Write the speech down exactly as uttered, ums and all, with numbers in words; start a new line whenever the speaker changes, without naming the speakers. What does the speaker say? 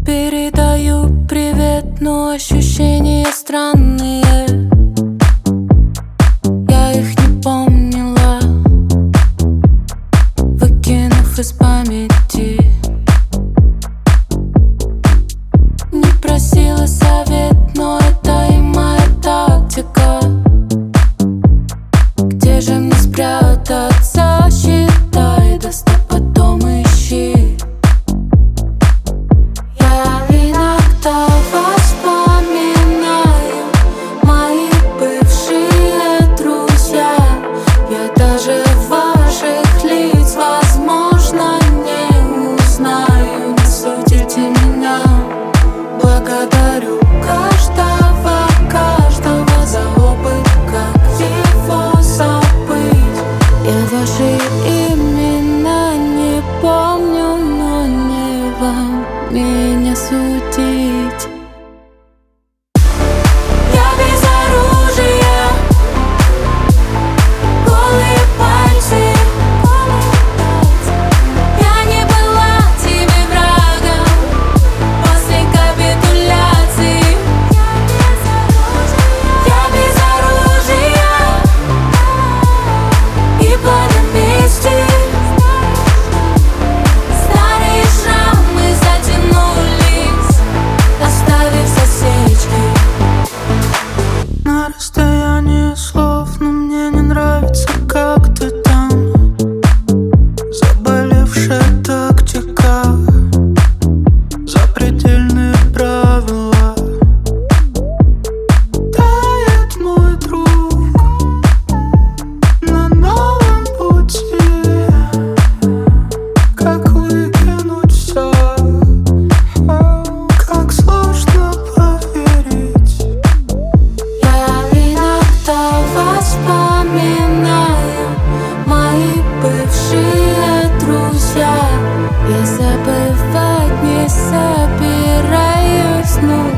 передаю привет, но ощущения странные. Я их не помнила, выкинув из памяти. Не просила совет, но это и моя тактика. Где же мне спрятаться? Считай до ста, потом ищи. Я иногда вспоминаю мои бывшие друзья. Я даже ваших лиц, возможно, не узнаю. Не судите меня. Благодарю каждого, каждого за опыт, как его забыть. Я ваши имена не помню, но не вам меня судить. Я без оружия, голые пальцы. Я не была тебе врагом после капитуляции. Я без оружия и пламя мести. Старые шрамы затянулись, оставив засечки. На расстоянии слов, но мне не нравится, как ты там. Заболевшая тактика, запредельные правила. Тает мой друг на новом пути. Как выкинуть все? Как сложно поверить. Я иногда вспоминаю мои бывшие друзья. Я забывать не собираюсь, но